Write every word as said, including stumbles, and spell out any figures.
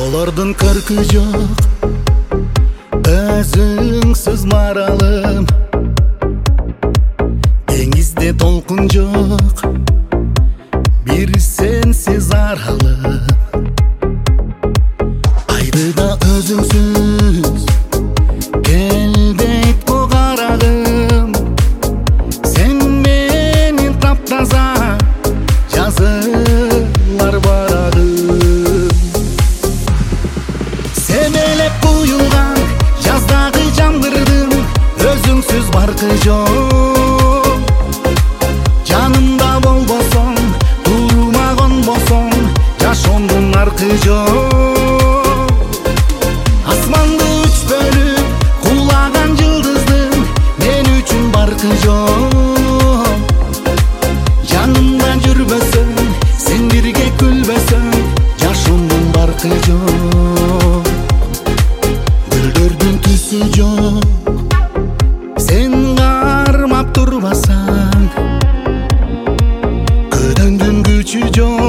Таулардын көркү жок, өзүңсүз маралым. Деңизде толкун жок, бир сенсиз аралым. Айды да өзүңсүз келбейт го карагым. Сен менин таптаза жазылар барагым. Семелеп куюлган жаздагы жамгырдым, өзүңсүз баркы жок. Жанымда болбосоң, турма конбосоң, жашоомдун аркы жок. Асманды үч бөлүп кулаган жылдыздын мен үчүн баркы жок. Жанымда жүрбөсөң, сен бирге күлбөсөң, жашоомдун баркы жок. Гүлдөрдүн түсү жок, сен кармап турбасаң, көдөңдүн күчү жок.